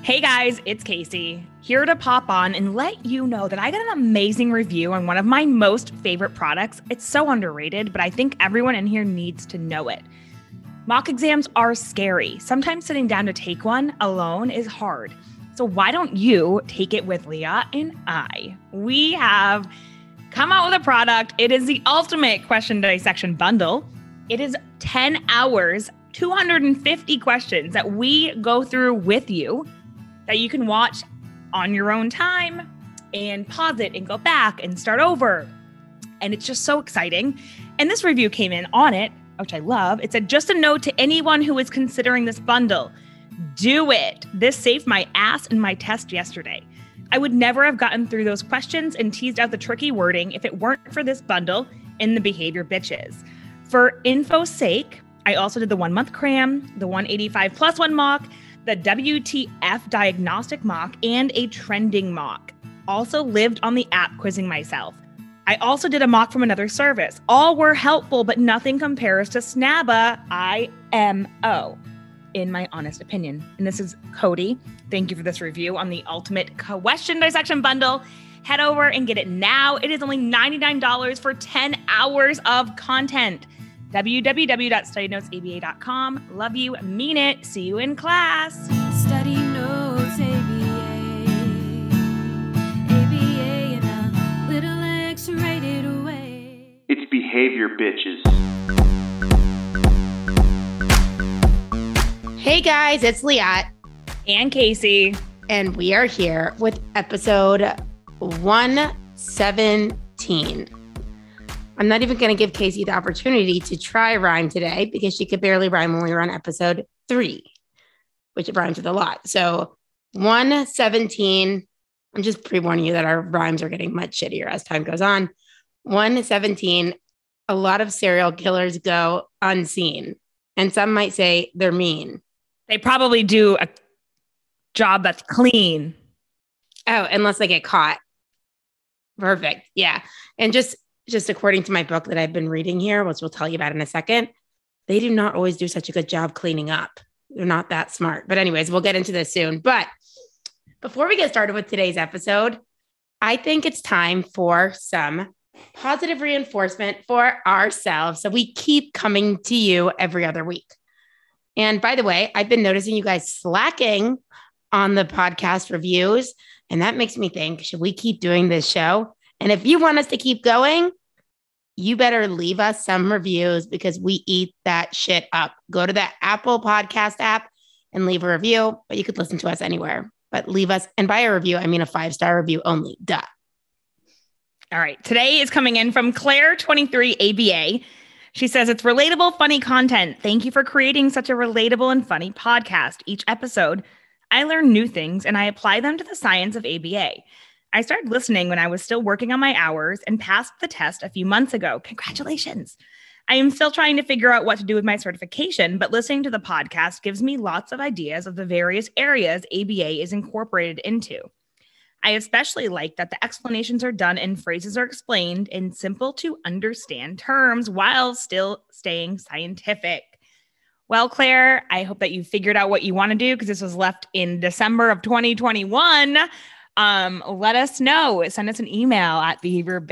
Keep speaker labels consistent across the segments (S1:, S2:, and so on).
S1: Hey guys, it's Casey, here to pop on and let you know that I got an amazing review on one of my most favorite products. It's so underrated, but I think everyone in here needs to know it. Mock exams are scary. Sometimes sitting down to take one alone is hard. So why don't you take it with Leah and I? We have come out with a product. It is the ultimate question dissection bundle. It is 10 hours, 250 questions that we go through with you that you can watch on your own time and pause it and go back and start over. And it's just so exciting. And this review came in on it, which I love. It said, just a note to anyone who is considering this bundle, do it. This saved my ass in my test yesterday. I would never have gotten through those questions and teased out the tricky wording if it weren't for this bundle in the Behavior Bitches. For info's sake, I also did the 1 month cram, the 185 plus 1 mock, the WTF diagnostic mock, and a trending mock. Also lived on the app quizzing myself. I also did a mock from another service. All were helpful, but nothing compares to Snabba IMO, in my honest opinion. And this is Cody. Thank you for this review on the ultimate question dissection bundle. Head over and get it now. It is only $99 for 10 hours of content. www.studynotesaba.com. Love you, mean it. See you in class.
S2: Study Notes ABA. ABA in a little X-rated way.
S3: It's Behavior Bitches.
S4: Hey guys, it's Liat.
S1: And Casey.
S4: And we are here with episode 117. I'm not even going to give Casey the opportunity to try rhyme today because she could barely rhyme when we were on episode 3, which it rhymes with a lot. So 117, I'm just pre-warning you that our rhymes are getting much shittier as time goes on. 117, a lot of serial killers go unseen. And some might say they're mean.
S1: They probably do a job that's clean.
S4: Oh, unless they get caught. Perfect. Yeah. And just according to my book that I've been reading here, which we'll tell you about in a second, they do not always do such a good job cleaning up. They're not that smart. But anyways, we'll get into this soon. But before we get started with today's episode, I think it's time for some positive reinforcement for ourselves. So we keep coming to you every other week. And by the way, I've been noticing you guys slacking on the podcast reviews. And that makes me think, should we keep doing this show? And if you want us to keep going, you better leave us some reviews because we eat that shit up. Go to the Apple Podcast app and leave a review, but you could listen to us anywhere. But leave us, and by a review, I mean a 5-star review only. Duh.
S1: All right. Today is coming in from Claire23 ABA. She says, it's relatable, funny content. Thank you for creating such a relatable and funny podcast. Each episode, I learn new things and I apply them to the science of ABA. I started listening when I was still working on my hours and passed the test a few months ago. Congratulations. I am still trying to figure out what to do with my certification, but listening to the podcast gives me lots of ideas of the various areas ABA is incorporated into. I especially like that the explanations are done and phrases are explained in simple to understand terms while still staying scientific. Well, Claire, I hope that you figured out what you want to do because this was left in December of 2021. Let us know. Send us an email at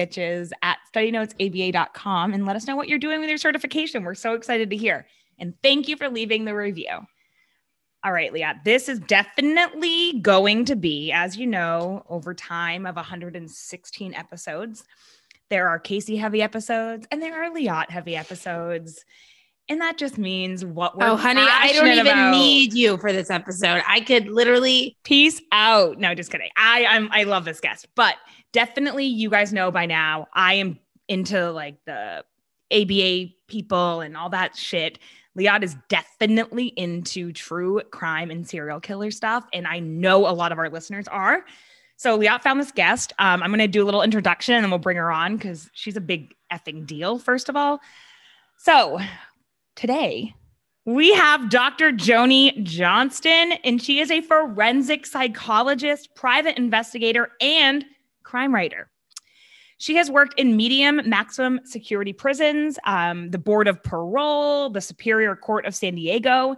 S1: behaviorbitches@studynotesaba.com and let us know what you're doing with your certification. We're so excited to hear. And thank you for leaving the review. All right, Leah, this is definitely going to be, as you know, over time of 116 episodes. There are Casey heavy episodes and there are Liat heavy episodes. And that just means what we're
S4: honey, I don't even need you for this episode. I could literally
S1: peace out. No, just kidding. I love this guest, but definitely you guys know by now, I am into like the ABA people and all that shit. Liat is definitely into true crime and serial killer stuff. And I know a lot of our listeners are. So Liat found this guest. I'm going to do a little introduction and then we'll bring her on because she's a big effing deal, first of all. So today, we have Dr. Joni Johnston, and she is a forensic psychologist, private investigator, and crime writer. She has worked in medium maximum security prisons, the Board of Parole, the Superior Court of San Diego,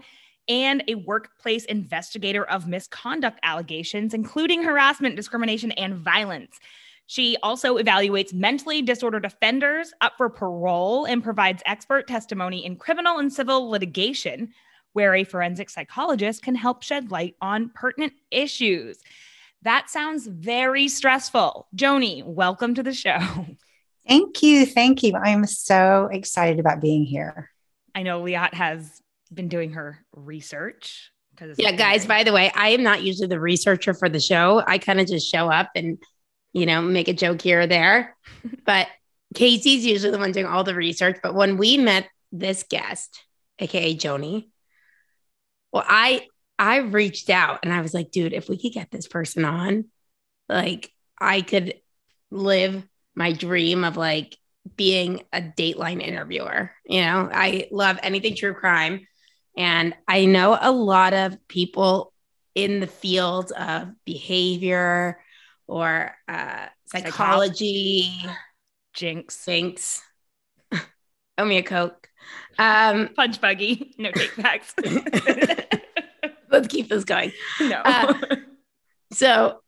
S1: and a workplace investigator of misconduct allegations, including harassment, discrimination, and violence. She also evaluates mentally disordered offenders up for parole and provides expert testimony in criminal and civil litigation, where a forensic psychologist can help shed light on pertinent issues. That sounds very stressful. Joni, welcome to the show.
S5: Thank you. Thank you. I'm so excited about being here.
S1: I know Liat has been doing her research.
S4: Yeah, guys, by the way, I am not usually the researcher for the show. I kind of just show up and make a joke here or there. But Casey's usually the one doing all the research. But when we met this guest, AKA Joni, well, I reached out and I was like, dude, if we could get this person on, like I could live my dream of like being a Dateline interviewer. I love anything true crime. And I know a lot of people in the field of behavior or psychology.
S1: Jinx.
S4: Owe me a Coke.
S1: Punch buggy. No take backs.
S4: Let's keep this going.
S1: No.
S4: So,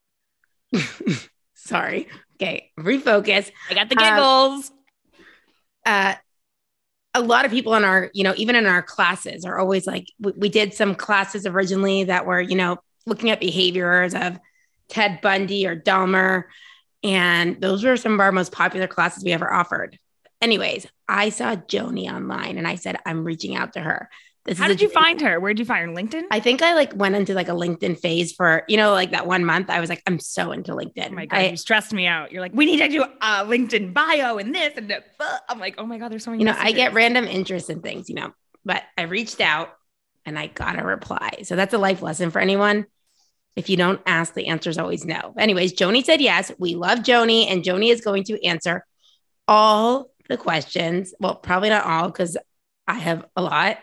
S4: sorry. Okay. Refocus.
S1: I got the giggles.
S4: A lot of people in our, even in our classes are always like, we did some classes originally that were, looking at behaviors of Ted Bundy or Dahmer. And those were some of our most popular classes we ever offered. Anyways, I saw Joni online and I said, I'm reaching out to her.
S1: How did you find her? Where did you find her? LinkedIn?
S4: I think I went into a LinkedIn phase for, that 1 month. I was like, I'm so into LinkedIn.
S1: Oh my God, you stressed me out. You're like, we need to do a LinkedIn bio and this and that. I'm like, oh my God, there's so many.
S4: I get random interests in things, but I reached out and I got a reply. So that's a life lesson for anyone. If you don't ask, the answer is always no. Anyways, Joni said yes. We love Joni, and Joni is going to answer all the questions. Well, probably not all because I have a lot.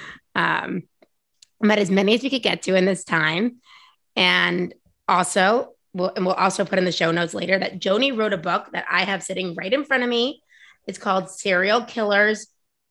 S4: But as many as we could get to in this time. And also, we'll also put in the show notes later that Joni wrote a book that I have sitting right in front of me. It's called Serial Killers,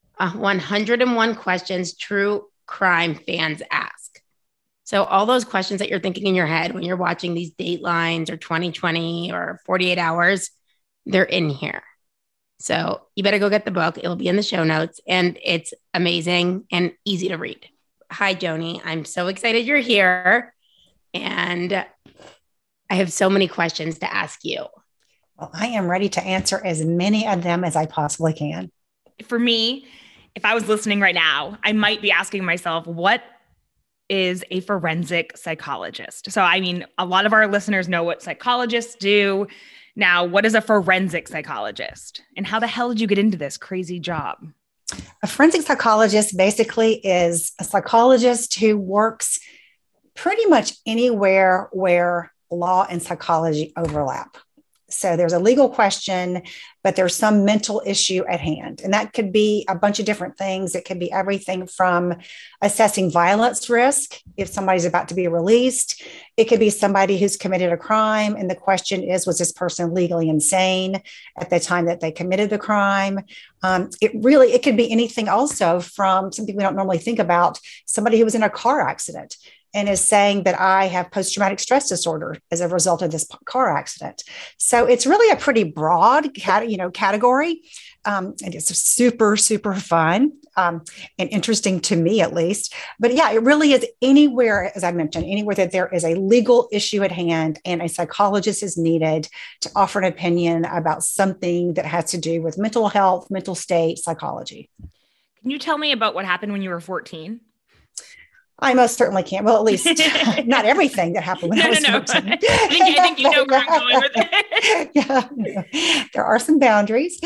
S4: 101 Questions True Crime Fans Ask. So all those questions that you're thinking in your head when you're watching these Datelines or 2020 or 48 Hours, they're in here. So you better go get the book. It'll be in the show notes and it's amazing and easy to read. Hi, Joni. I'm so excited you're here. And I have so many questions to ask you.
S5: Well, I am ready to answer as many of them as I possibly can.
S1: For me, if I was listening right now, I might be asking myself, what is a forensic psychologist? So, a lot of our listeners know what psychologists do. Now, what is a forensic psychologist? And how the hell did you get into this crazy job?
S5: A forensic psychologist basically is a psychologist who works pretty much anywhere where law and psychology overlap. So there's a legal question, but there's some mental issue at hand. And that could be a bunch of different things. It could be everything from assessing violence risk if somebody's about to be released. It could be somebody who's committed a crime. And the question is, was this person legally insane at the time that they committed the crime? It could be anything also from something we don't normally think about, somebody who was in a car accident and is saying that I have post-traumatic stress disorder as a result of this car accident. So it's really a pretty broad category. And it's super, super fun and interesting to me, at least. But yeah, it really is anywhere, as I mentioned, anywhere that there is a legal issue at hand and a psychologist is needed to offer an opinion about something that has to do with mental health, mental state, psychology.
S1: Can you tell me about what happened when you were 14?
S5: I most certainly can't. Well, at least not everything that happened when I was 14.
S1: I think you know where I'm going with it.
S5: Yeah, there are some boundaries.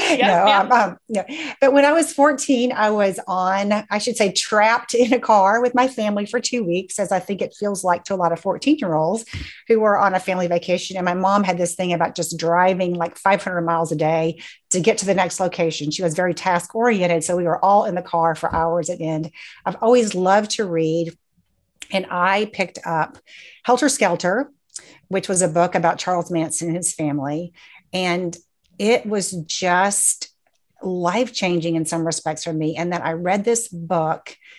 S5: But when I was 14, I was trapped in a car with my family for 2 weeks, as I think it feels like to a lot of 14-year-olds who were on a family vacation. And my mom had this thing about just driving like 500 miles a day to get to the next location. She was very task oriented. So we were all in the car for hours at end. I've always loved to read. And I picked up Helter Skelter, which was a book about Charles Manson and his family. And it was just life-changing in some respects for me. And then I read this book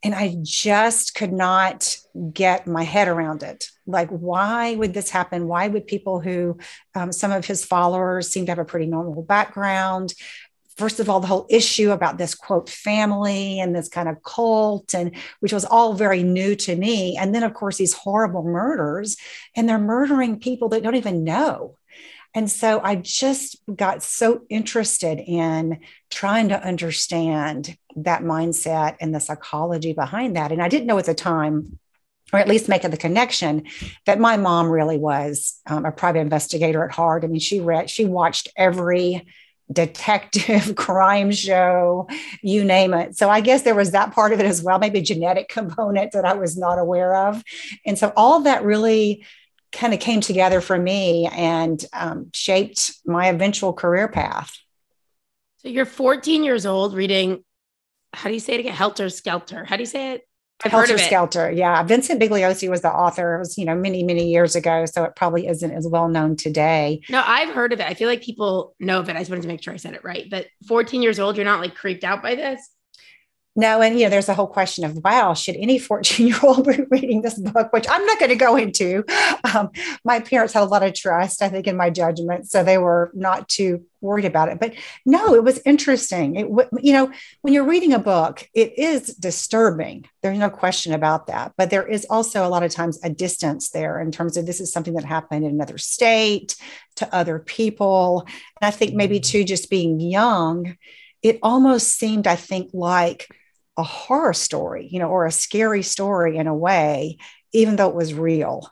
S5: And I just could not get my head around it. Like, why would this happen? Why would people who, some of his followers seem to have a pretty normal background? First of all, the whole issue about this quote family and this kind of cult, and which was all very new to me. And then, of course, these horrible murders, and they're murdering people that don't even know. And so I just got so interested in trying to understand that mindset and the psychology behind that. And I didn't know at the time, or at least making the connection, that my mom really was a private investigator at heart. I mean, she watched every detective crime show, you name it. So I guess there was that part of it as well, maybe a genetic component that I was not aware of. And so all of that really kind of came together for me and shaped my eventual career path.
S4: So you're 14 years old reading, how do you say it again? Helter Skelter. How do you say it? I've heard
S5: Helter
S4: of it.
S5: Skelter. Yeah. Vincent Bigliosi was the author. It was, many, many years ago. So it probably isn't as well known today.
S4: No, I've heard of it. I feel like people know of it. I just wanted to make sure I said it right. But 14 years old, you're not like creeped out by this?
S5: No, and there's a whole question of, wow, should any 14-year-old be reading this book, which I'm not going to go into. My parents had a lot of trust, I think, in my judgment, so they were not too worried about it. But no, it was interesting. When you're reading a book, it is disturbing. There's no question about that. But there is also a lot of times a distance there in terms of this is something that happened in another state to other people. And I think maybe too, just being young, it almost seemed, I think, like a horror story, or a scary story in a way, even though it was real.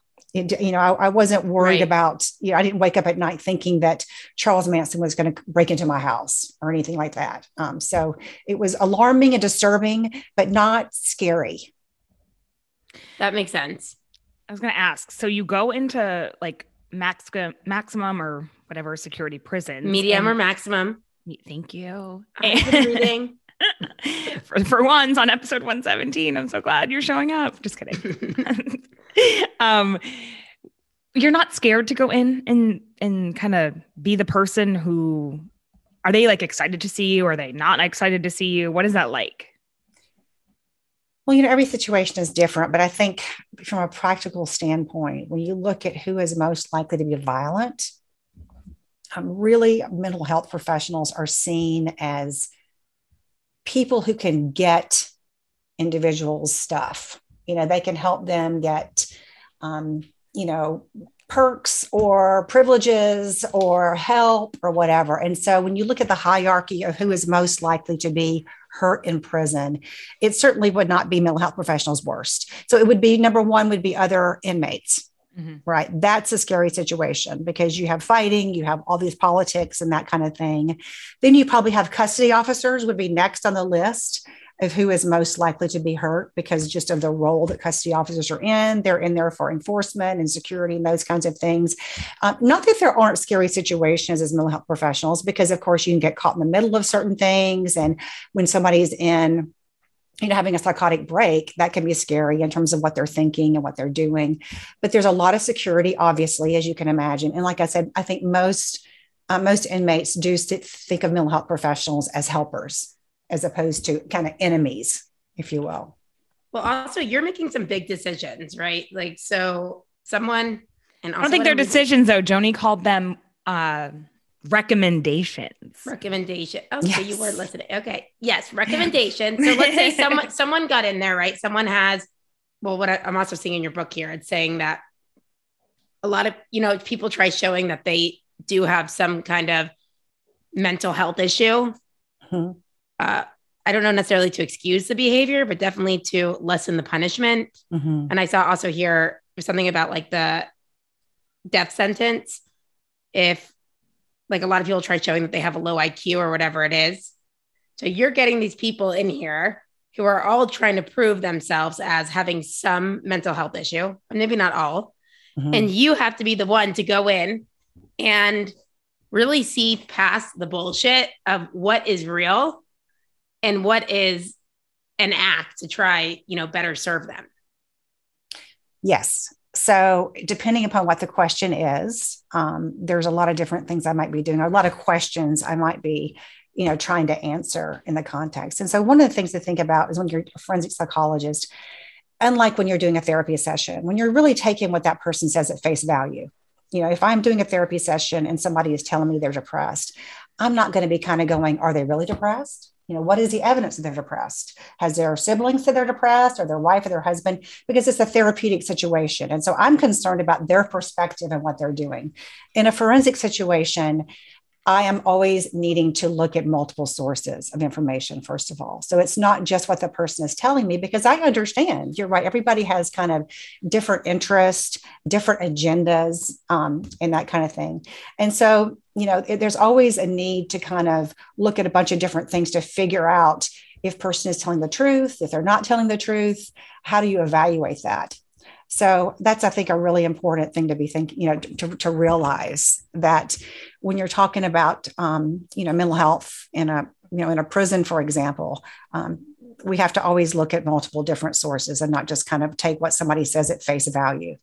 S5: I wasn't worried about, I didn't wake up at night thinking that Charles Manson was going to break into my house or anything like that. So it was alarming and disturbing, but not scary.
S4: That makes sense.
S1: I was going to ask, so you go into like maximum or whatever security prison.
S4: Medium or maximum.
S1: Thank you.
S4: I've been reading.
S1: For once on episode 117, I'm so glad you're showing up. Just kidding. You're not scared to go in and kind of be the person who, are they like excited to see you? Or are they not excited to see you? What is that like?
S5: Well, every situation is different, but I think from a practical standpoint, when you look at who is most likely to be violent, really mental health professionals are seen as people who can get individuals stuff. They can help them get, perks or privileges or help or whatever. And so when you look at the hierarchy of who is most likely to be hurt in prison, it certainly would not be mental health professionals worst. So it would be, number one would be other inmates. Mm-hmm. Right. That's a scary situation because you have fighting, you have all these politics and that kind of thing. Then you probably have custody officers would be next on the list of who is most likely to be hurt because just of the role that custody officers are in. They're in there for enforcement and security and those kinds of things. Not that there aren't scary situations as mental health professionals, because of course you can get caught in the middle of certain things. And when somebody's in having a psychotic break, that can be scary in terms of what they're thinking and what they're doing. But there's a lot of security, obviously, as you can imagine. And like I said, I think most inmates do think of mental health professionals as helpers, as opposed to kind of enemies, if you will.
S4: Well, also, you're making some big decisions, right? Like, so someone, and also
S1: I don't think they're decisions, though. Joni called them recommendations.
S4: Okay, yes. You weren't listening. Okay. Yes. Recommendations. So let's say someone got in there, right? Someone has, well, what I'm also seeing in your book here, it's saying that a lot of, people try showing that they do have some kind of mental health issue. Mm-hmm. I don't know necessarily to excuse the behavior, but definitely to lessen the punishment. Mm-hmm. And I saw also here something about like the death sentence. If like a lot of people try showing that they have a low IQ or whatever it is. So you're getting these people in here who are all trying to prove themselves as having some mental health issue, maybe not all. Mm-hmm. And you have to be the one to go in and really see past the bullshit of what is real and what is an act to try, better serve them.
S5: Yes. So depending upon what the question is, there's a lot of different things I might be doing, or a lot of questions I might be trying to answer in the context. And so one of the things to think about is when you're a forensic psychologist, unlike when you're doing a therapy session, when you're really taking what that person says at face value. If I'm doing a therapy session and somebody is telling me they're depressed, I'm not going to be kind of going, are they really depressed? What is the evidence that they're depressed? Has their siblings said they're depressed, or their wife or their husband? Because it's a therapeutic situation. And so I'm concerned about their perspective and what they're doing. In a forensic situation, I am always needing to look at multiple sources of information, first of all. So it's not just what the person is telling me, because I understand, you're right, everybody has kind of different interests, different agendas, and that kind of thing. And so, there's always a need to kind of look at a bunch of different things to figure out if person is telling the truth, if they're not telling the truth, how do you evaluate that? So that's, I think, a really important thing to be thinking, to realize that when you're talking about, mental health in a prison, for example, we have to always look at multiple different sources and not just kind of take what somebody says at face value.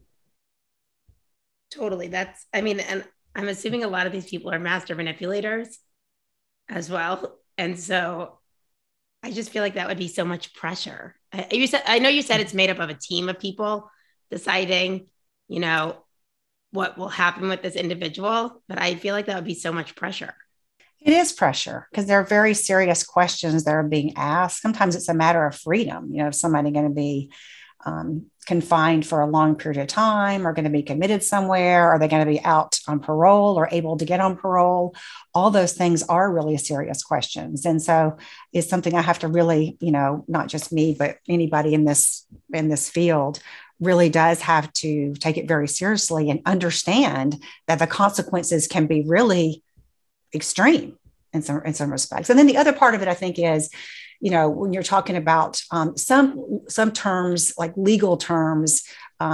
S4: Totally. And I'm assuming a lot of these people are master manipulators as well. And so I just feel like that would be so much pressure. I know you said it's made up of a team of people deciding, what will happen with this individual, but I feel like that would be so much pressure.
S5: It is pressure because there are very serious questions that are being asked. Sometimes it's a matter of freedom. Is somebody going to be confined for a long period of time, or going to be committed somewhere? Are they going to be out on parole or able to get on parole? All those things are really serious questions. And so it's something I have to really, not just me, but anybody in this field really does have to take it very seriously and understand that the consequences can be really extreme in some respects. And then the other part of it, I think, is, when you're talking about some terms, like legal terms,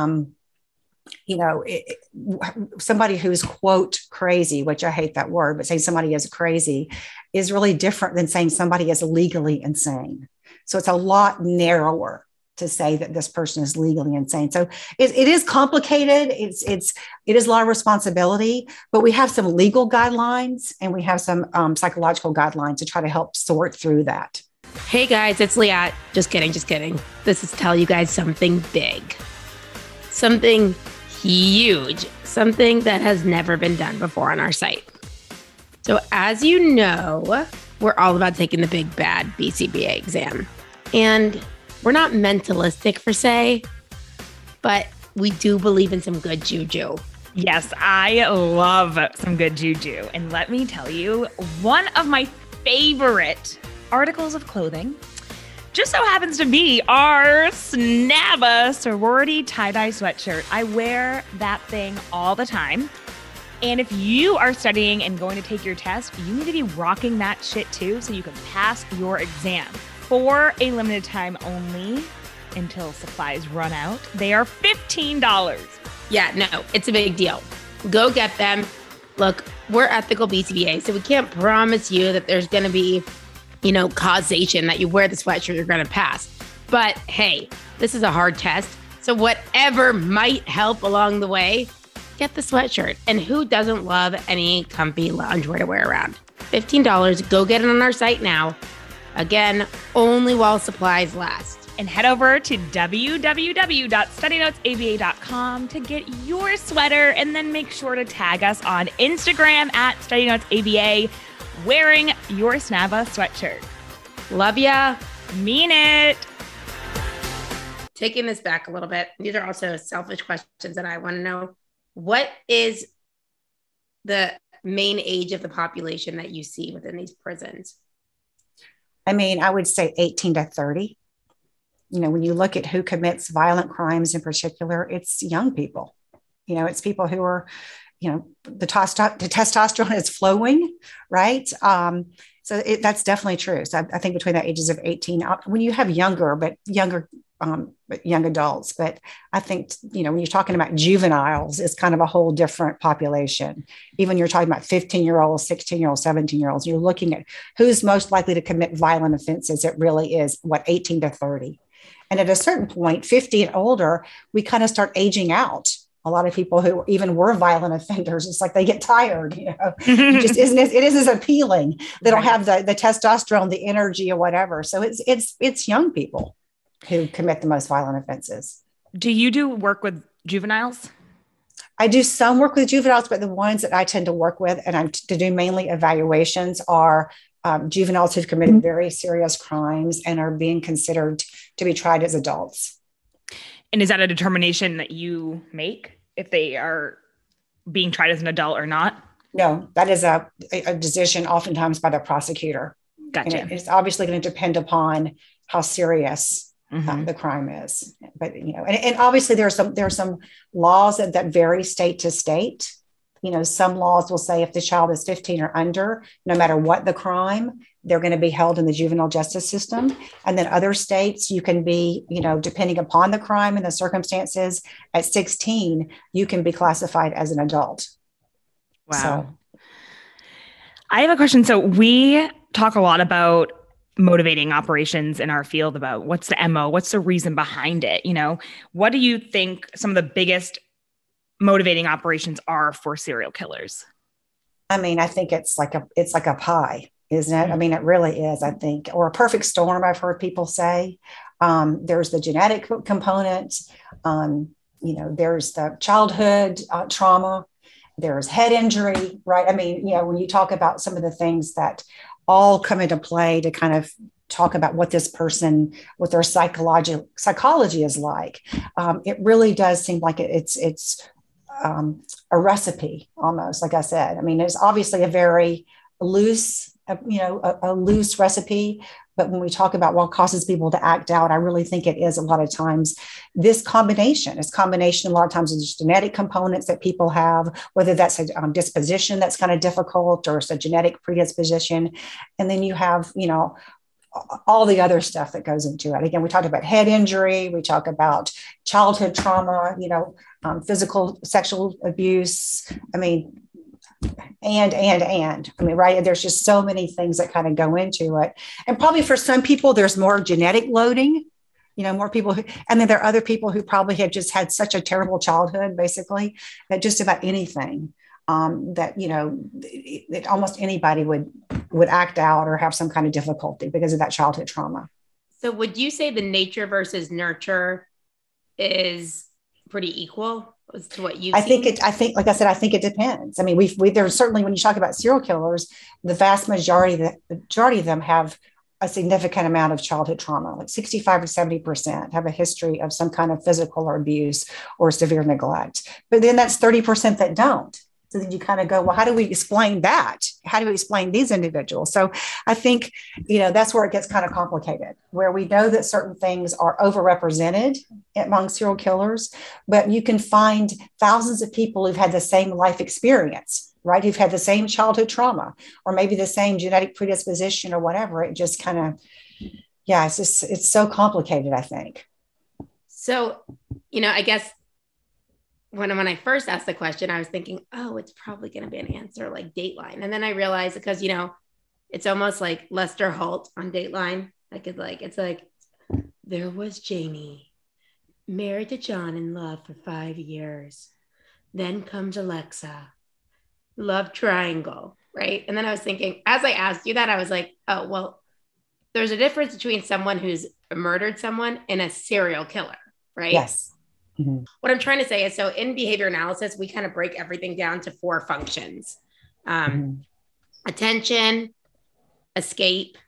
S5: somebody who's, quote, crazy, which I hate that word, but saying somebody is crazy is really different than saying somebody is legally insane. So it's a lot narrower to say that this person is legally insane. So it is complicated. It is a lot of responsibility, but we have some legal guidelines and we have some psychological guidelines to try to help sort through that.
S4: Hey guys, it's Liat. Just kidding. This is to tell you guys something big, something huge, something that has never been done before on our site. So as you know, we're all about taking the big bad BCBA exam. And we're not mentalistic per se, but we do believe in some good juju.
S1: Yes, I love some good juju. And let me tell you, one of my favorite articles of clothing just so happens to be our Snabba sorority tie-dye sweatshirt. I wear that thing all the time. And if you are studying and going to take your test, you need to be rocking that shit too so you can pass your exam. For a limited time only, until supplies run out, they are $15.
S4: Yeah, no, it's a big deal. Go get them. Look, we're ethical BCBA, so we can't promise you that there's going to be, causation that you wear the sweatshirt, you're going to pass. But hey, this is a hard test. So whatever might help along the way, get the sweatshirt. And who doesn't love any comfy loungewear to wear around? $15. Go get it on our site now. Again, only while supplies last.
S1: And head over to www.studynotesaba.com to get your sweater, and then make sure to tag us on Instagram at StudyNotesABA wearing your Snabba sweatshirt.
S4: Love ya.
S1: Mean it.
S4: Taking this back a little bit, these are also selfish questions that I want to know. What is the main age of the population that you see within these prisons?
S5: I would say 18 to 30. When you look at who commits violent crimes in particular, it's young people. It's people who are, the testosterone is flowing, right? So that's definitely true. So I think between the ages of 18, when you have younger young adults, but I think, when you're talking about juveniles, it's kind of a whole different population. Even you're talking about 15-year-olds, 16-year-olds, 17-year-olds, you're looking at who's most likely to commit violent offenses. It really is 18 to 30. And at a certain point, 50 and older, we kind of start aging out A lot of people who even were violent offenders, it's like they get tired, it just it isn't as appealing. They don't have the testosterone, the energy or whatever. So it's young people who commit the most violent offenses.
S1: Do you do work with juveniles?
S5: I do some work with juveniles, but the ones that I tend to work with and I'm to do mainly evaluations are juveniles who've committed very serious crimes and are being considered to be tried as adults.
S1: And is that a determination that you make if they are being tried as an adult or not?
S5: No, that is a decision oftentimes by the prosecutor.
S1: Gotcha.
S5: And it's obviously going to depend upon how serious the crime is. But, and obviously there are some laws that vary state to state. Some laws will say if the child is 15 or under, no matter what the crime, they're going to be held in the juvenile justice system. And then other states, you can be, depending upon the crime and the circumstances, at 16, you can be classified as an adult.
S1: Wow.
S5: So,
S1: I have a question. So we talk a lot about motivating operations in our field, about what's the MO, what's the reason behind it? What do you think some of the biggest motivating operations are for serial killers?
S5: I mean, I think it's like a pie, isn't it? I mean, it really is, I think, or a perfect storm. I've heard people say there's the genetic component. There's the childhood trauma. There's head injury, right? I mean, when you talk about some of the things that all come into play to kind of talk about what this person, what their psychology is like, it really does seem like it's a recipe almost, like I said. I mean, it's obviously a very loose, a loose recipe. But when we talk about what causes people to act out, I really think it is a lot of times this combination. It's combination a lot of times of just genetic components that people have, whether that's a disposition that's kind of difficult or it's a genetic predisposition. And then you have, all the other stuff that goes into it. Again, we talked about head injury. We talk about childhood trauma, physical, sexual abuse. I mean, I mean, right. There's just so many things that kind of go into it. And probably for some people, there's more genetic loading, more people and then there are other people who probably have just had such a terrible childhood, basically, that just about anything that almost anybody would act out or have some kind of difficulty because of that childhood trauma.
S4: So would you say the nature versus nurture is pretty equal as to what you
S5: think, like I said, I think it depends. I mean, there's certainly, when you talk about serial killers, the vast majority of them have a significant amount of childhood trauma, like 65 or 70% have a history of some kind of physical or abuse or severe neglect. But then that's 30% that don't. So then you kind of go, well, how do we explain that? How do we explain these individuals? So I think, that's where it gets kind of complicated, where we know that certain things are overrepresented among serial killers, but you can find thousands of people who've had the same life experience, right? Who've had the same childhood trauma, or maybe the same genetic predisposition or whatever. It just kind of, it's so complicated, I think.
S4: So, I guess, when I first asked the question, I was thinking, oh, it's probably going to be an answer like Dateline. And then I realized because, it's almost like Lester Holt on Dateline. It's like, there was Jamie, married to John, in love for 5 years. Then comes Alexa, love triangle, right? And then I was thinking, as I asked you that, I was like, oh, well, there's a difference between someone who's murdered someone and a serial killer, right?
S5: Yes. Mm-hmm.
S4: What I'm trying to say is, so in behavior analysis, we kind of break everything down to 4 functions: attention, escape,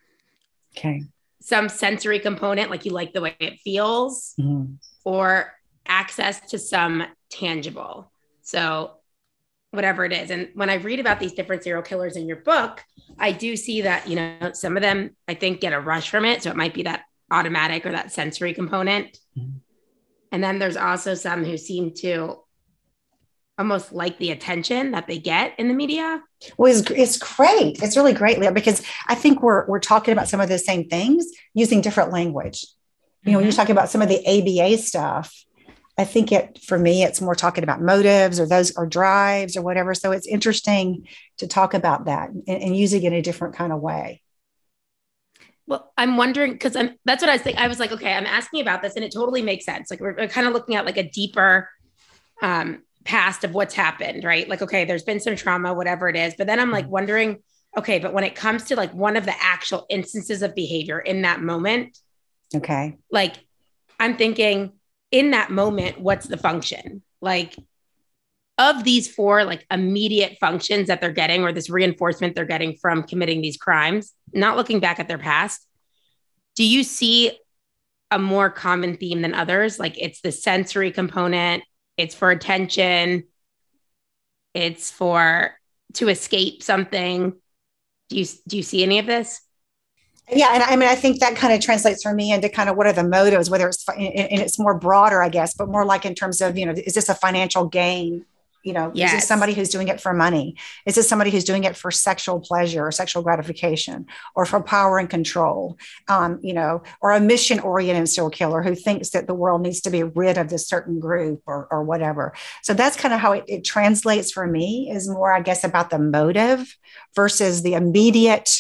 S4: some sensory component, like you like the way it feels, or access to some tangible. So whatever it is. And when I read about these different serial killers in your book, I do see that, some of them, I think, get a rush from it. So it might be that automatic or that sensory component. And then there's also some who seem to almost like the attention that they get in the media.
S5: Well, it's great. It's really great, Leah, because I think we're talking about some of the same things using different language. When you talk about some of the ABA stuff, I think for me, it's more talking about motives or drives or whatever. So it's interesting to talk about that and using it in a different kind of way.
S4: Well, I'm wondering, because that's what I was thinking. I was like, okay, I'm asking about this and it totally makes sense. Like we're kind of looking at like a deeper past of what's happened, right? Like, okay, there's been some trauma, whatever it is. But then I'm like wondering, okay, but when it comes to like one of the actual instances of behavior in that moment,
S5: Okay.
S4: like I'm thinking in that moment, what's the function? Like of these 4 like immediate functions that they're getting, or this reinforcement they're getting from committing these crimes, not looking back at their past, do you see a more common theme than others? Like it's the sensory component, it's for attention, it's for to escape something. Do you see any of this?
S5: Yeah. And I mean, I think that kind of translates for me into kind of what are the motives, whether it's, and it's more broader, I guess, but more like in terms of, is this a financial gain? Is this somebody who's doing it for money? Is this somebody who's doing it for sexual pleasure or sexual gratification or for power and control? Or a mission-oriented serial killer who thinks that the world needs to be rid of this certain group or whatever. So that's kind of how it translates for me, is more, I guess, about the motive versus the immediate,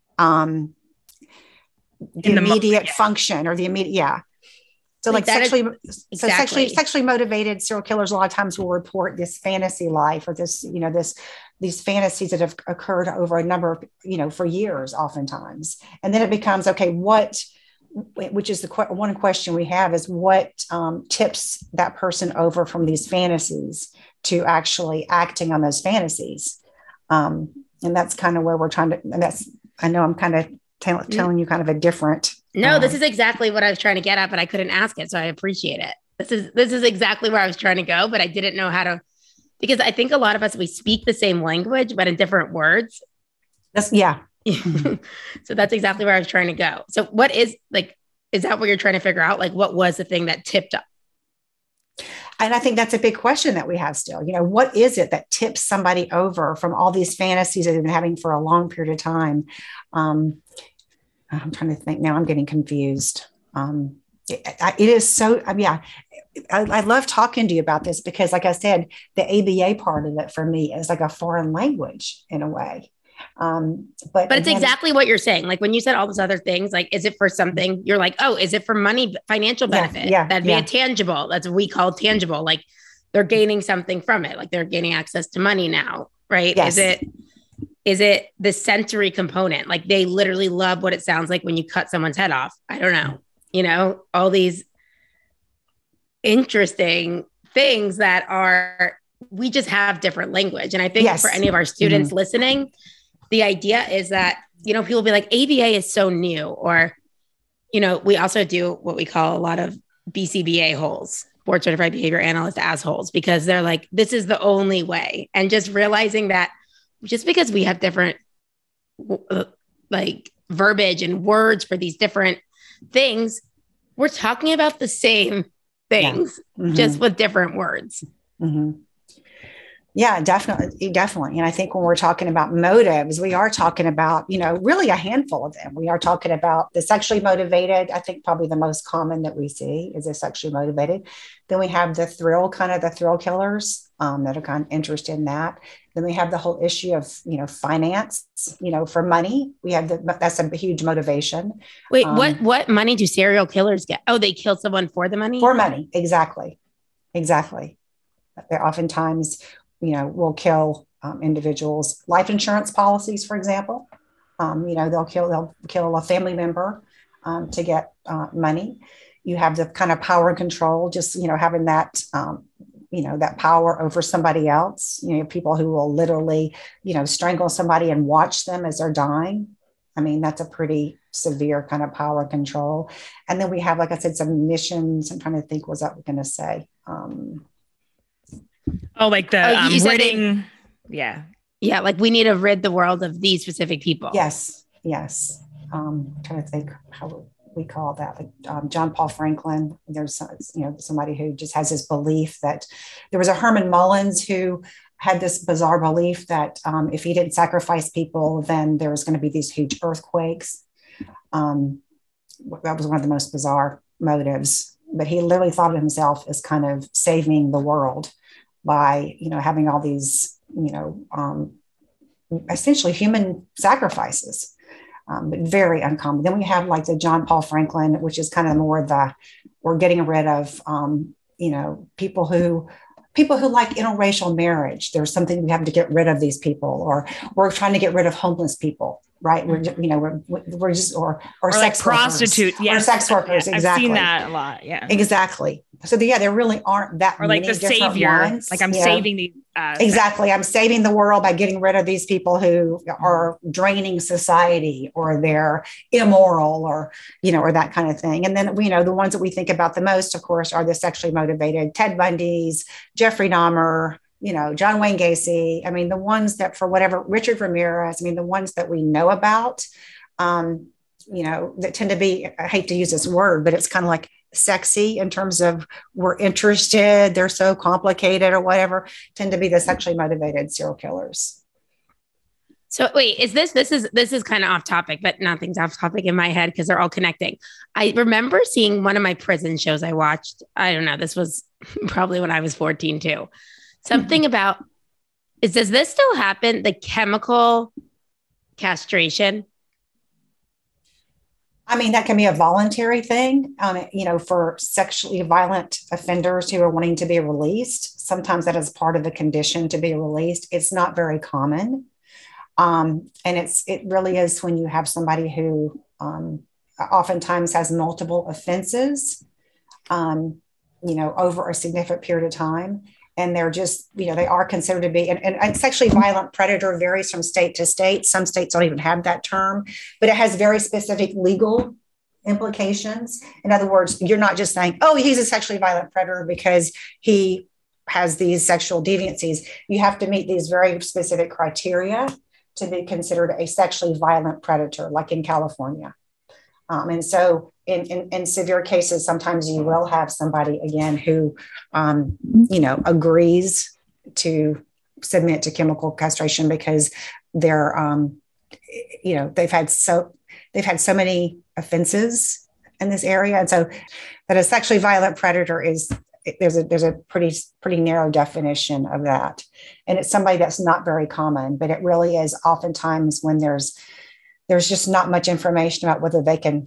S5: function or the immediate, yeah. So like sexually motivated serial killers a lot of times will report this fantasy life or this, these fantasies that have occurred over a number of, for years oftentimes. And then it becomes, okay, which is the one question we have is what tips that person over from these fantasies to actually acting on those fantasies. And that's kind of where we're trying to, I know I'm kind of telling you kind of a different.
S4: No, this is exactly what I was trying to get at, but I couldn't ask it. So I appreciate it. This is exactly where I was trying to go, but I didn't know how to, because I think a lot of us, we speak the same language, but in different words.
S5: Yeah.
S4: So that's exactly where I was trying to go. So what is that what you're trying to figure out? Like, what was the thing that tipped up?
S5: And I think that's a big question that we have still. What is it that tips somebody over from all these fantasies that they've been having for a long period of time? I'm trying to think now. I'm getting confused. It is so, I love talking to you about this because, like I said, the ABA part of it for me is like a foreign language in a way. But
S4: it's exactly what you're saying. Like when you said all those other things, like, is it for something? You're like, oh, is it for money, financial benefit?
S5: Yeah,
S4: that'd be a tangible. That's what we call tangible. Like they're gaining something from it. Like they're gaining access to money now, right?
S5: Yes.
S4: Is it the sensory component? Like they literally love what it sounds like when you cut someone's head off. I don't know, all these interesting things that we just have different language. And I think for any of our students listening, the idea is that, people will be like, ABA is so new, or, we also do what we call a lot of BCBA holes, board certified behavior analyst assholes, because they're like, this is the only way. And just realizing that just because we have different like verbiage and words for these different things, we're talking about the same things, just with different words.
S5: Mm-hmm. Yeah, definitely. And I think when we're talking about motives, we are talking about, really a handful of them. We are talking about the sexually motivated. I think probably the most common that we see is the sexually motivated. Then we have the thrill killers that are kind of interested in that. Then we have the whole issue of, finance, for money. We have that's a huge motivation.
S4: Wait, what money do serial killers get? Oh, they kill someone for the money?
S5: For money. Exactly. They're oftentimes, will kill individuals' life insurance policies, for example. They'll kill a family member to get money. You have the kind of power and control, just, having that, that power over somebody else. People who will literally, strangle somebody and watch them as they're dying. I mean, that's a pretty severe kind of power and control. And then we have, like I said, some missions. I'm trying to think, what was that going to say?
S1: Like the ridding.
S4: Yeah. Like we need to rid the world of these specific people.
S5: Yes. I'm trying to think how we call that. Like John Paul Franklin. There's somebody who just has this belief that there was a Herman Mullins who had this bizarre belief that if he didn't sacrifice people, then there was going to be these huge earthquakes. That was one of the most bizarre motives. But he literally thought of himself as kind of saving the world by, having all these, essentially human sacrifices, but very uncommon. Then we have like the John Paul Franklin, which is kind of more we're getting rid of, people who people who like interracial marriage. There's something we have to get rid of these people, or we're trying to get rid of homeless people, right? We're just or
S1: like
S5: sex
S1: prostitutes,
S5: workers, or sex workers.
S1: Yeah,
S5: exactly.
S1: I've seen that a lot. Yeah,
S5: exactly. So there really aren't that
S1: or like
S5: many
S1: the
S5: different
S1: savior.
S5: ones.
S1: Like I'm saving these.
S5: Exactly. I'm saving the world by getting rid of these people who are draining society, or they're immoral, or that kind of thing. And then, the ones that we think about the most, of course, are the sexually motivated Ted Bundy's, Jeffrey Dahmer, John Wayne Gacy. I mean, the ones that for whatever, Richard Ramirez, I mean, the ones that we know about, that tend to be, I hate to use this word, but it's kind of like sexy in terms of we're interested, they're so complicated or whatever, tend to be the sexually motivated serial killers.
S4: So wait, this is kind of off topic, but nothing's off topic in my head because they're all connecting. I remember seeing one of my prison shows I watched. I don't know. This was probably when I was 14 too. Something about, does this still happen? The chemical castration?
S5: I mean, that can be a voluntary thing, for sexually violent offenders who are wanting to be released. Sometimes that is part of the condition to be released. It's not very common. And it really is when you have somebody who oftentimes has multiple offenses, over a significant period of time. And they're just, they are considered to be, and sexually violent predator varies from state to state. Some states don't even have that term, but it has very specific legal implications. In other words, you're not just saying, oh, he's a sexually violent predator because he has these sexual deviancies. You have to meet these very specific criteria to be considered a sexually violent predator, like in California. And so in severe cases, sometimes you will have somebody, again, who, agrees to submit to chemical castration because they're, they've had so many offenses in this area. And so that a sexually violent predator is, there's a pretty narrow definition of that. And it's somebody that's not very common, but it really is oftentimes when there's just not much information about whether they can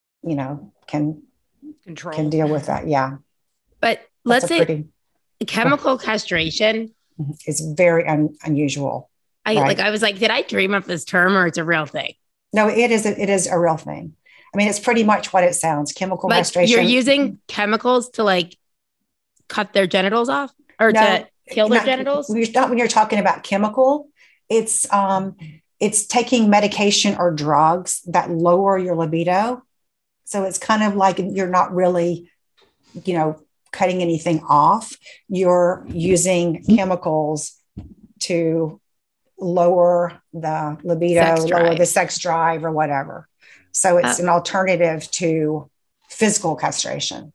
S5: deal with that. Yeah.
S4: But let's say chemical castration
S5: is very unusual.
S4: I was like, did I dream up this term or it's a real thing?
S5: No, it is a real thing. I mean, it's pretty much what it sounds. Chemical castration.
S4: You're using chemicals to cut their genitals off or to kill their genitals?
S5: Not when you're talking about chemical. It's taking medication or drugs that lower your libido. So it's kind of like you're not really, cutting anything off. You're using chemicals to lower the libido, lower the sex drive or whatever. So it's an alternative to physical castration.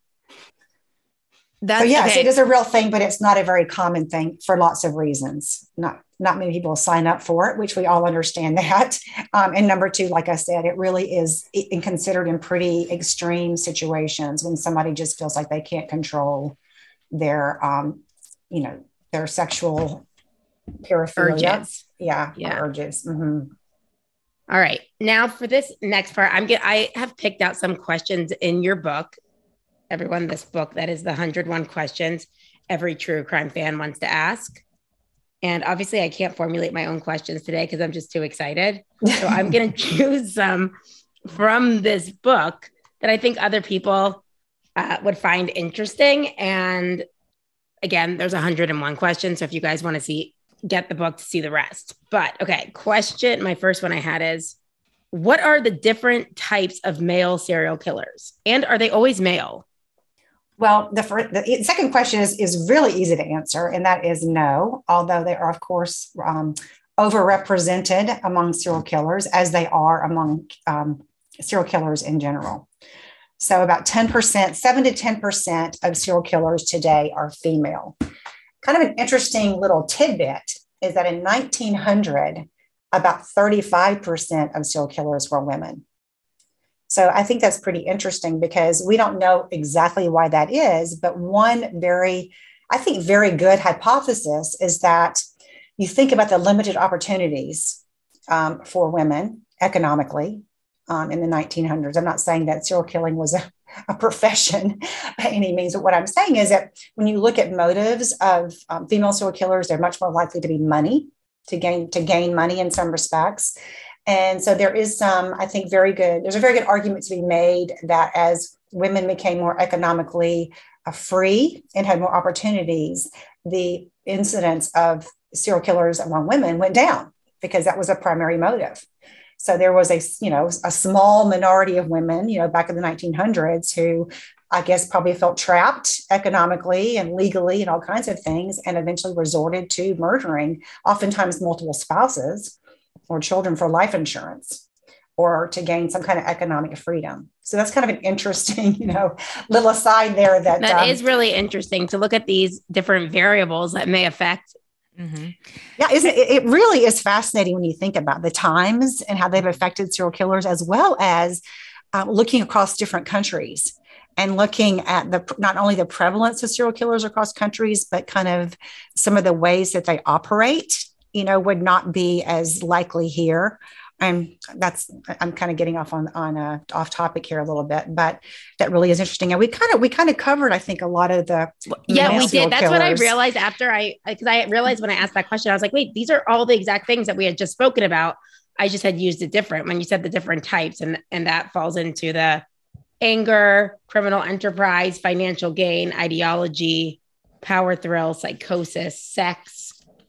S5: So yes, it is a real thing, but it's not a very common thing for lots of reasons. Not many people sign up for it, which we all understand that. And number two, like I said, it really is considered in pretty extreme situations when somebody just feels like they can't control their, their sexual paraphernalia.
S4: Urges.
S5: Yeah. Urges. Mm-hmm.
S4: All right. Now for this next part, I have picked out some questions in your book. Everyone, this book that is the 101 questions every true crime fan wants to ask. And obviously I can't formulate my own questions today because I'm just too excited. So I'm going to choose some from this book that I think other people would find interesting. And again, there's 101 questions. So if you guys want to get the book to see the rest. But okay, my first one I had is, what are the different types of male serial killers? And are they always male?
S5: Well, the second question is really easy to answer, and that is no, although they are, of course, overrepresented among serial killers, as they are among serial killers in general. So about 10%, 7 to 10% of serial killers today are female. Kind of an interesting little tidbit is that in 1900, about 35% of serial killers were women. So I think that's pretty interesting because we don't know exactly why that is, but one very good hypothesis is that you think about the limited opportunities for women economically in the 1900s. I'm not saying that serial killing was a profession by any means. But what I'm saying is that when you look at motives of female serial killers, they're much more likely to be money, to gain money in some respects. And so there is some, I think, there's a very good argument to be made that as women became more economically free and had more opportunities, the incidence of serial killers among women went down because that was a primary motive. So there was a small minority of women, back in the 1900s who I guess probably felt trapped economically and legally and all kinds of things, and eventually resorted to murdering oftentimes multiple spouses or children for life insurance or to gain some kind of economic freedom. So that's kind of an interesting, little aside there. That
S4: is really interesting to look at these different variables that may affect.
S1: Mm-hmm.
S5: Yeah, it really is fascinating when you think about the times and how they've affected serial killers, as well as looking across different countries and looking at not only the prevalence of serial killers across countries, but kind of some of the ways that they operate, would not be as likely here. And I'm kind of getting off off topic here a little bit, but that really is interesting. And we kind of covered, I think, a lot of the
S4: we did. That's what I realized because I realized when I asked that question, I was like, wait, these are all the exact things that we had just spoken about. I just had used it different when you said the different types, and that falls into the anger, criminal enterprise, financial gain, ideology, power thrill, psychosis, sex.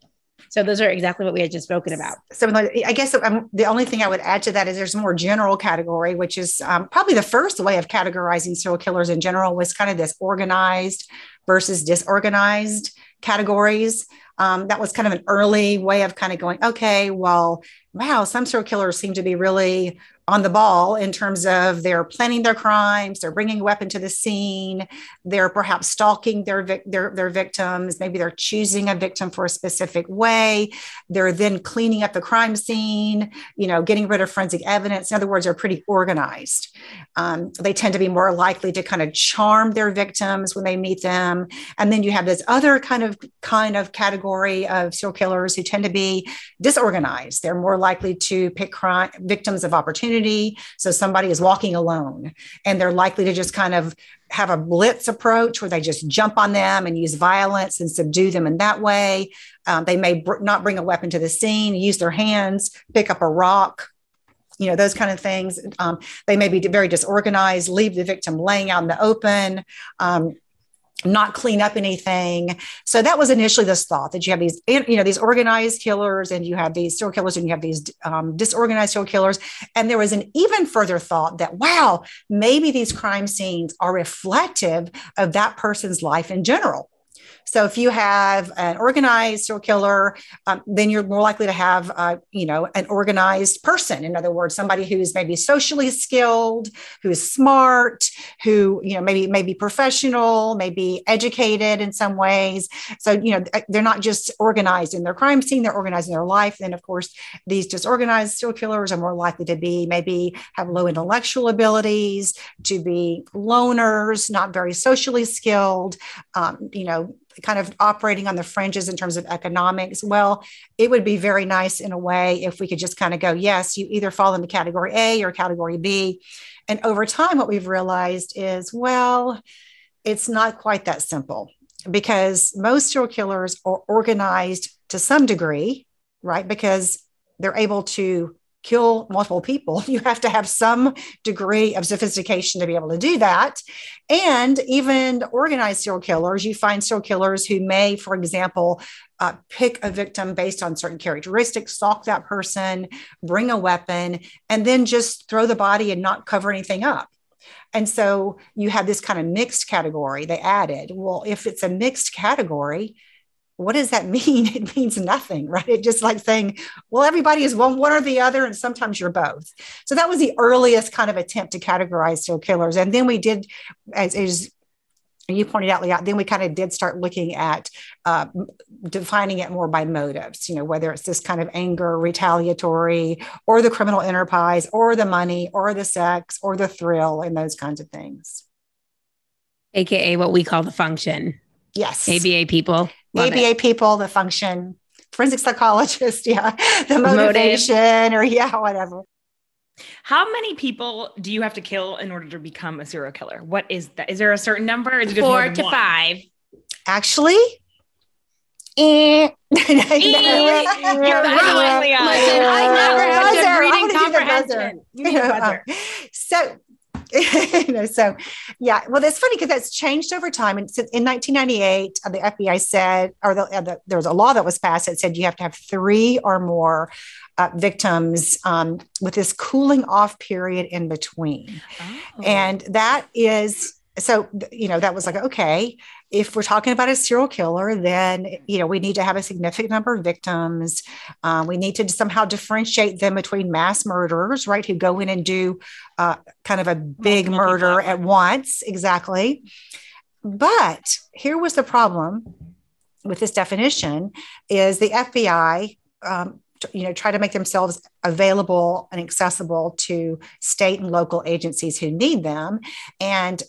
S4: So those are exactly what we had just spoken about.
S5: So I guess the only thing I would add to that is there's a more general category, which is probably the first way of categorizing serial killers in general, was kind of this organized versus disorganized categories. That was kind of an early way of kind of going, okay, well, wow, some serial killers seem to be really on the ball in terms of they're planning their crimes, they're bringing a weapon to the scene, they're perhaps stalking their victims, maybe they're choosing a victim for a specific way, they're then cleaning up the crime scene, getting rid of forensic evidence. In other words, they're pretty organized. They tend to be more likely to kind of charm their victims when they meet them. And then you have this other kind of category of serial killers who tend to be disorganized. They're more likely to pick victims of opportunity. So somebody is walking alone and they're likely to just kind of have a blitz approach where they just jump on them and use violence and subdue them in that way. They may not bring a weapon to the scene, use their hands, pick up a rock, those kind of things. They may be very disorganized, leave the victim laying out in the open, not clean up anything. So that was initially this thought that you have these organized killers and you have these serial killers and you have these disorganized serial killers. And there was an even further thought that, wow, maybe these crime scenes are reflective of that person's life in general. So if you have an organized serial killer, then you're more likely to have, an organized person. In other words, somebody who's maybe socially skilled, who's smart, who, maybe professional, maybe educated in some ways. So, they're not just organized in their crime scene, they're organized in their life. Then, of course, these disorganized serial killers are more likely to maybe have low intellectual abilities, to be loners, not very socially skilled, kind of operating on the fringes in terms of economics. Well, it would be very nice in a way if we could just kind of go, yes, you either fall into category A or category B. And over time, what we've realized is, well, it's not quite that simple, because most serial killers are organized to some degree, right? Because they're able to kill multiple people. You have to have some degree of sophistication to be able to do that. And even organized serial killers, you find serial killers who may, for example, pick a victim based on certain characteristics, stalk that person, bring a weapon, and then just throw the body and not cover anything up. And so you have this kind of mixed category they added. Well, if it's a mixed category, what does that mean? It means nothing, right? It's just like saying, well, everybody is one or the other, and sometimes you're both. So that was the earliest kind of attempt to categorize serial killers. And then we did, as you pointed out, Leah, then we kind of did start looking at defining it more by motives, whether it's this kind of anger, retaliatory, or the criminal enterprise, or the money, or the sex, or the thrill, and those kinds of things.
S4: AKA what we call the function.
S5: Yes.
S4: ABA people.
S5: ABA people, the function, forensic psychologist, the motivation, or whatever.
S1: How many people do you have to kill in order to become a serial killer? What is that? Is there a certain number? Is it just
S4: 4 to 5.
S5: Actually,
S1: You're wrong, Leon.
S4: Listen, I never had good reading comprehension.
S1: You need a buzzer.
S5: So, so yeah. Well, that's funny because that's changed over time. And since in 1998, the FBI said, or there was a law that was passed that said you have to have 3 or more victims with this cooling off period in between.
S1: Oh.
S5: And that is, so, that was like, okay, if we're talking about a serial killer, then, we need to have a significant number of victims. We need to somehow differentiate them between mass murderers, right, who go in and do kind of a big murder at once. Exactly. But here was the problem with this definition is the FBI, try to make themselves available and accessible to state and local agencies who need them. And,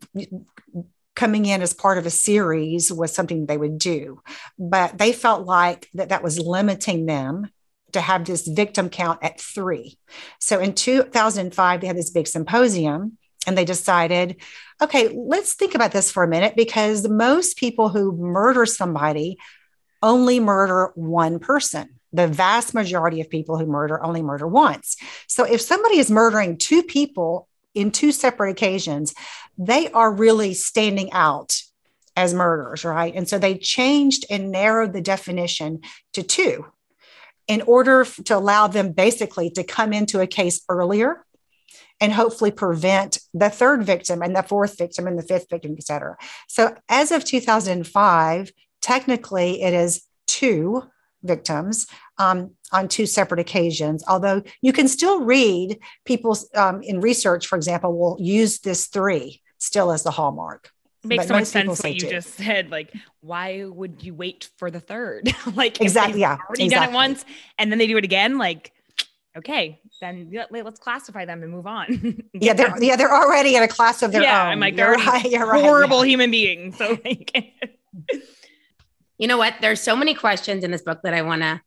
S5: coming in as part of a series was something they would do, but they felt like that was limiting them to have this victim count at 3. So in 2005, they had this big symposium and they decided, okay, let's think about this for a minute, because most people who murder somebody only murder one person. The vast majority of people who murder only murder once. So if somebody is murdering 2 people in 2 separate occasions, they are really standing out as murderers, right? And so they changed and narrowed the definition to 2 in order to allow them basically to come into a case earlier and hopefully prevent the 3rd victim and the 4th victim and the 5th victim, et cetera. So as of 2005, technically it is 2 victims on 2 separate occasions, although you can still read people in research, for example, will use this 3 still as the hallmark.
S1: Makes so much sense what you just said. Like, why would you wait for the 3rd? Like,
S5: exactly, yeah,
S1: already done it once and then they do it again. Like, okay, then let's classify them and move on.
S5: They're already in a class of their own.
S1: I'm like, they're horrible human beings. So like,
S4: you know what? There's so many questions in this book that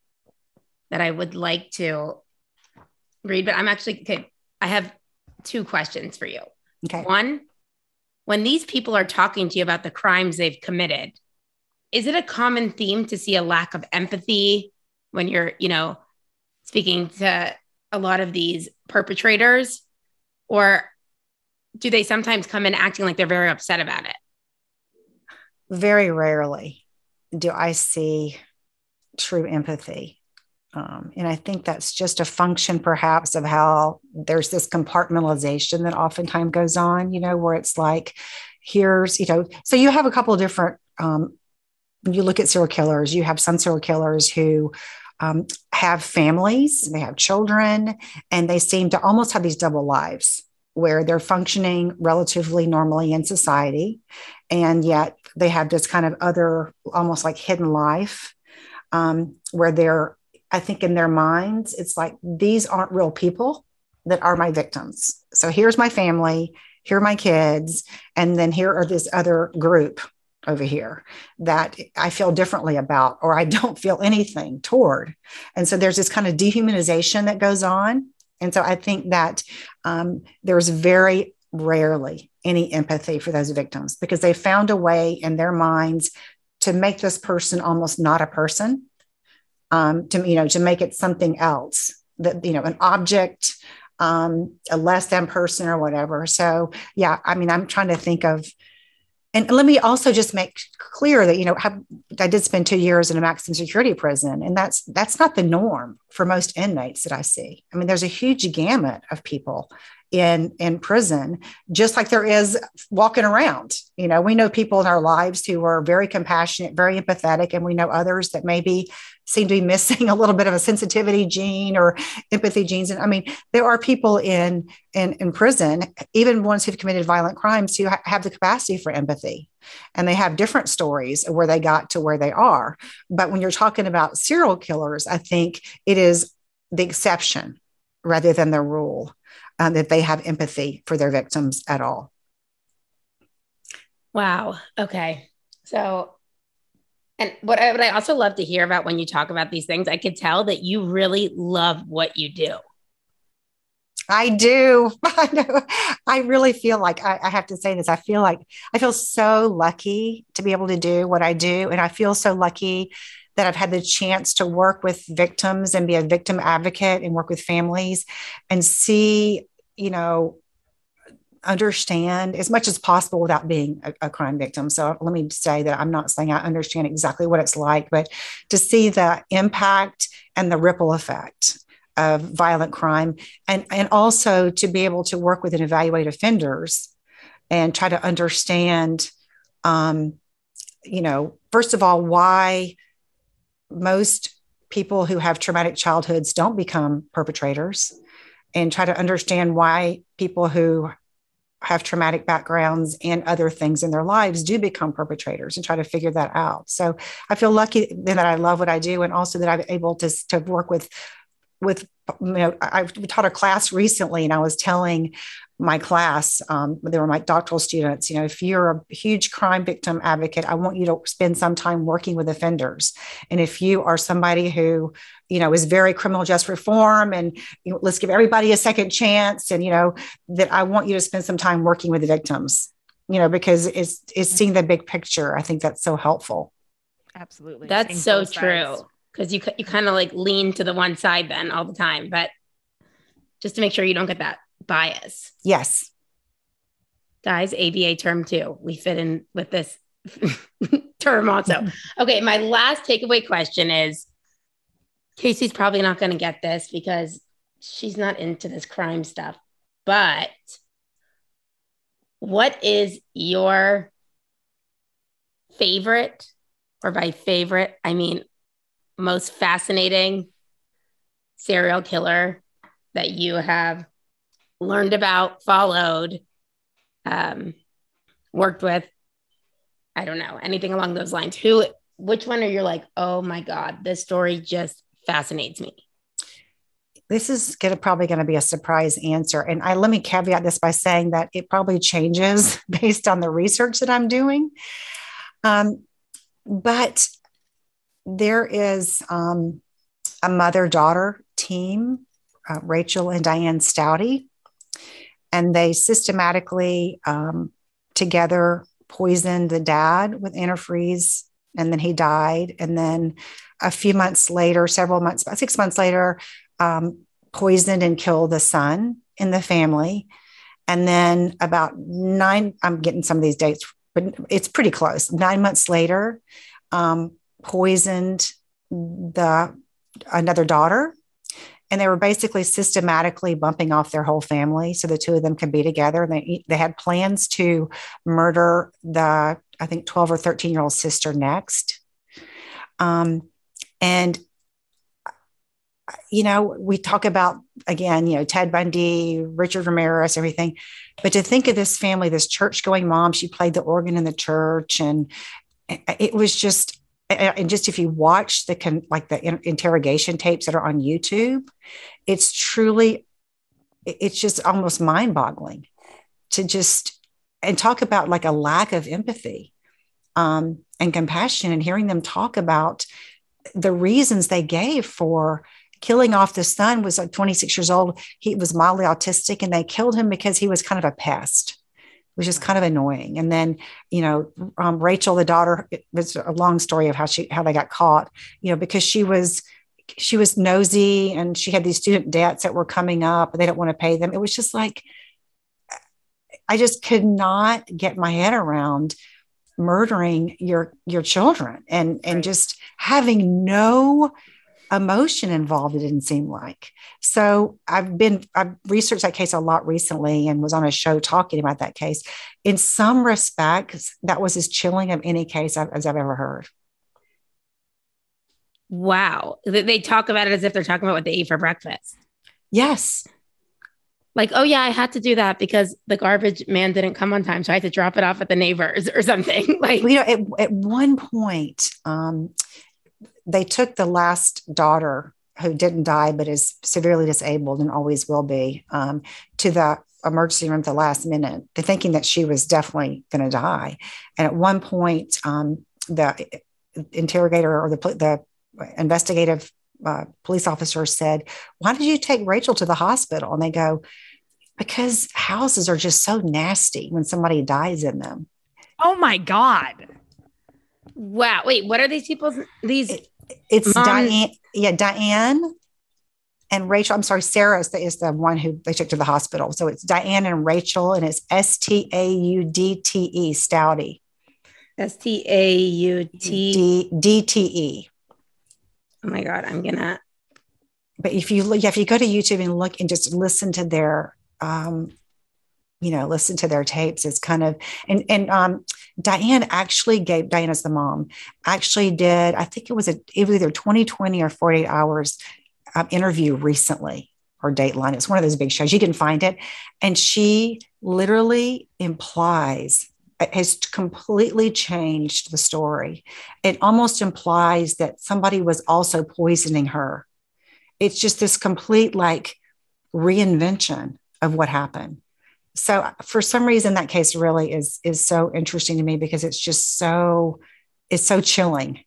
S4: I would like to read, but I have 2 questions for you.
S5: Okay.
S4: One, when these people are talking to you about the crimes they've committed, is it a common theme to see a lack of empathy when you're, speaking to a lot of these perpetrators? Or do they sometimes come in acting like they're very upset about it?
S5: Very rarely do I see true empathy. And I think that's just a function perhaps of how there's this compartmentalization that oftentimes goes on, where it's like, here's, so you have a couple of different, when you look at serial killers, you have some serial killers who have families, they have children, and they seem to almost have these double lives where they're functioning relatively normally in society. And yet they have this kind of other, almost like hidden life where they're, I think in their minds, it's like, these aren't real people that are my victims. So here's my family, here are my kids, and then here are this other group over here that I feel differently about, or I don't feel anything toward. And so there's this kind of dehumanization that goes on. And so I think that there's very rarely any empathy for those victims because they found a way in their minds to make this person almost not a person. To make it something else, that, an object, a less than person or whatever. So, yeah, I'm trying to think of, and let me also just make clear that, I did spend 2 years in a maximum security prison, and that's not the norm for most inmates that I see. There's a huge gamut of people in prison, just like there is walking around. We know people in our lives who are very compassionate, very empathetic, and we know others that maybe seem to be missing a little bit of a sensitivity gene or empathy genes. And there are people in prison, even ones who've committed violent crimes, who have the capacity for empathy, and they have different stories of where they got to where they are. But when you're talking about serial killers, I think it is the exception rather than the rule. That they have empathy for their victims at all.
S4: Wow. Okay. So, and what I also love to hear about when you talk about these things, I could tell that you really love what you do.
S5: I do. I know. I really feel like I have to say this. I feel so lucky to be able to do what I do. And I feel so lucky that I've had the chance to work with victims and be a victim advocate and work with families and see, understand as much as possible without being a crime victim. So let me say that I'm not saying I understand exactly what it's like, but to see the impact and the ripple effect of violent crime, and also to be able to work with and evaluate offenders and try to understand, first of all, why most people who have traumatic childhoods don't become perpetrators, and try to understand why people who have traumatic backgrounds and other things in their lives do become perpetrators, and try to figure that out. So I feel lucky that I love what I do, and also that I'm able to work with, I taught a class recently, and I was telling my class, they were my doctoral students, if you're a huge crime victim advocate, I want you to spend some time working with offenders. And if you are somebody who, is very criminal justice reform and let's give everybody a second chance. And, that I want you to spend some time working with the victims, because it's seeing the big picture. I think that's so helpful.
S1: Absolutely.
S4: That's so true. Because you kind of like lean to the one side then all the time, but just to make sure you don't get that bias.
S5: Yes.
S4: Guys, ABA term 2. We fit in with this term also. Okay, my last takeaway question is, Casey's probably not going to get this because she's not into this crime stuff, but what is your favorite, or by favorite, I mean most fascinating serial killer that you have learned about, followed, worked with? I don't know, anything along those lines. Which one are you like, oh my God, this story just fascinates me?
S5: This is probably going to be a surprise answer. And let me caveat this by saying that it probably changes based on the research that I'm doing. But there is a mother-daughter team, Rachel and Diane Stouty, and they systematically together poisoned the dad with antifreeze, and then he died. And then a few months later, about 6 months later, poisoned and killed the son in the family. And then about I'm getting some of these dates, but it's pretty close. 9 months later, poisoned another daughter. And they were basically systematically bumping off their whole family so the two of them could be together. And they had plans to murder the, I think, 12 or 13-year-old sister next. And, we talk about, again, Ted Bundy, Richard Ramirez, everything. But to think of this family, this church-going mom, she played the organ in the church. And it was just, and just if you watch the interrogation tapes that are on YouTube, it's just almost mind-boggling and talk about like a lack of empathy and compassion, and hearing them talk about the reasons they gave for killing off the son. Was like 26 years old. He was mildly autistic, and they killed him because he was kind of a pest, which is kind of annoying. And then, Rachel, the daughter, it was a long story of how they got caught, because she was nosy, and she had these student debts that were coming up, and they don't want to pay them. It was just like, I just could not get my head around murdering your children and right. Just having no emotion involved, it didn't seem like. So I've researched that case a lot recently and was on a show talking about that case. In some respects, that was as chilling of any case as I've ever heard.
S4: Wow. They talk about it as if they're talking about what they eat for breakfast.
S5: Yes.
S4: Like, oh yeah, I had to do that because the garbage man didn't come on time. So I had to drop it off at the neighbors or something. Like,
S5: at one point, they took the last daughter, who didn't die, but is severely disabled and always will be, to the emergency room at the last minute, thinking that she was definitely going to die. And at one point, the interrogator or the investigative police officer said, "Why did you take Rachel to the hospital?" And they go, "Because houses are just so nasty when somebody dies in them."
S1: Oh my God.
S4: Wow. Wait, what are these people's,
S5: It's
S4: moms?
S5: Diane. Yeah, Diane and Rachel. I'm sorry, Sarah is the one who they took to the hospital. So it's Diane and Rachel, and it's Staudte, Stouty.
S4: Staudte.
S5: DTE.
S4: Oh my God, I'm gonna.
S5: But if you go to YouTube and look and just listen to their, listen to their tapes, it's kind of, and Diane Diana's the mom, actually did, I think it was either 2020 or 48 hours interview recently, or Dateline. It's one of those big shows. You can find it. And she literally has completely changed the story. It almost implies that somebody was also poisoning her. It's just this complete reinvention of what happened. So for some reason, that case really is so interesting to me, because it's so chilling.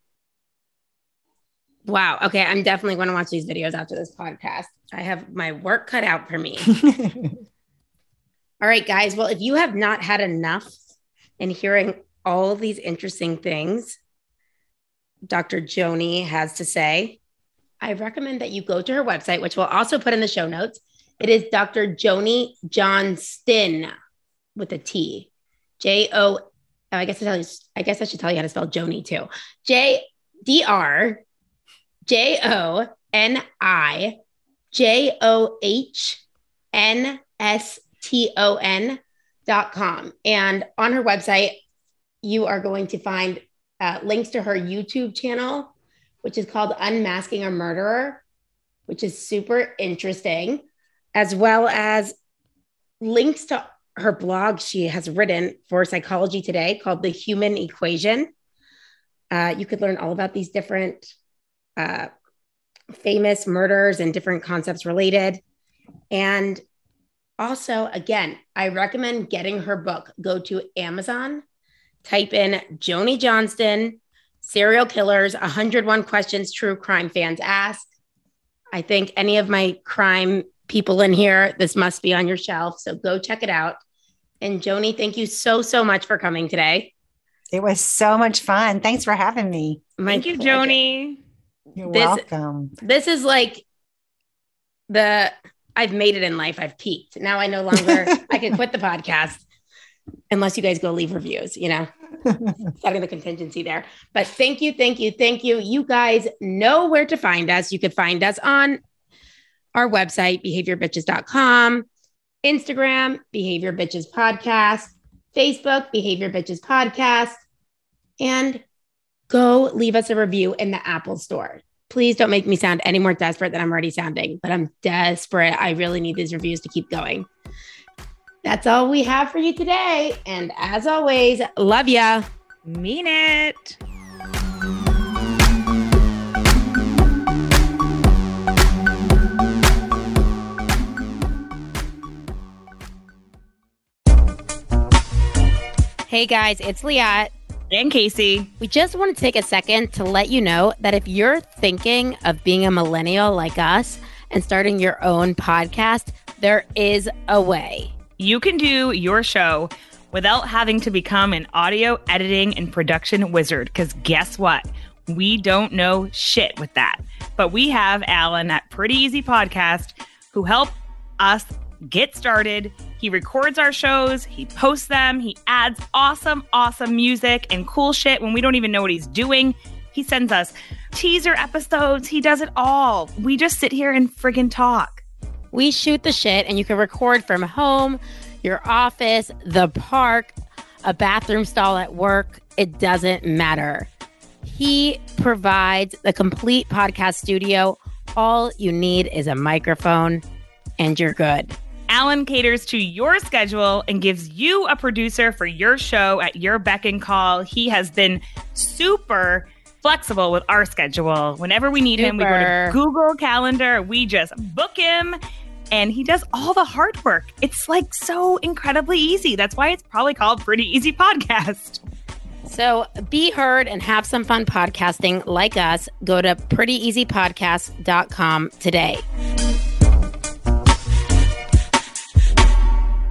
S4: Wow. Okay. I'm definitely going to watch these videos after this podcast. I have my work cut out for me. All right, guys. Well, if you have not had enough in hearing all of these interesting things Dr. Joni has to say, I recommend that you go to her website, which we'll also put in the show notes. It is Dr. Joni Johnston with a T. I guess I should tell you how to spell Joni too. JoniJohnston.com. And on her website, you are going to find links to her YouTube channel, which is called Unmasking a Murderer, which is super interesting, as well as links to her blog she has written for Psychology Today called The Human Equation. You could learn all about these different famous murders and different concepts related. And also, again, I recommend getting her book. Go to Amazon, type in Joni Johnston, Serial Killers, 101 Questions True Crime Fans Ask. I think any of my crime people in here, this must be on your shelf. So go check it out. And Joni, thank you so, so much for coming today.
S5: It was so much fun. Thanks for having me.
S1: Thank you, Joni.
S5: You're welcome.
S4: This is like I've made it in life. I've peaked. Now I no longer, I can quit the podcast unless you guys go leave reviews, setting the contingency there. But thank you. You guys know where to find us. You could find us on our website, behaviorbitches.com, Instagram, Behavior Bitches Podcast, Facebook, Behavior Bitches Podcast, and go leave us a review in the Apple Store. Please don't make me sound any more desperate than I'm already sounding, but I'm desperate. I really need these reviews to keep going. That's all we have for you today. And as always, love ya.
S1: Mean it.
S4: Hey guys, it's Liat
S1: and Casey.
S4: We just want to take a second to let you know that if you're thinking of being a millennial like us and starting your own podcast, there is a way.
S1: You can do your show without having to become an audio editing and production wizard, because guess what? We don't know shit with that. But we have Alan at Pretty Easy Podcast who help us get started. He records our shows, he posts them, he adds awesome music and cool shit when we don't even know what he's doing. He sends us teaser episodes. He does it all. We just sit here and friggin' talk.
S4: We shoot the shit, and you can record from home, your office, the park, a bathroom stall at work. It doesn't matter. He provides the complete podcast studio. All you need is a microphone and you're good.
S1: Alan caters to your schedule and gives you a producer for your show at your beck and call. He has been super flexible with our schedule. Whenever we need him, we go to Google Calendar. We just book him, and he does all the hard work. It's so incredibly easy. That's why it's probably called Pretty Easy Podcast.
S4: So be heard and have some fun podcasting like us. Go to prettyeasypodcast.com today.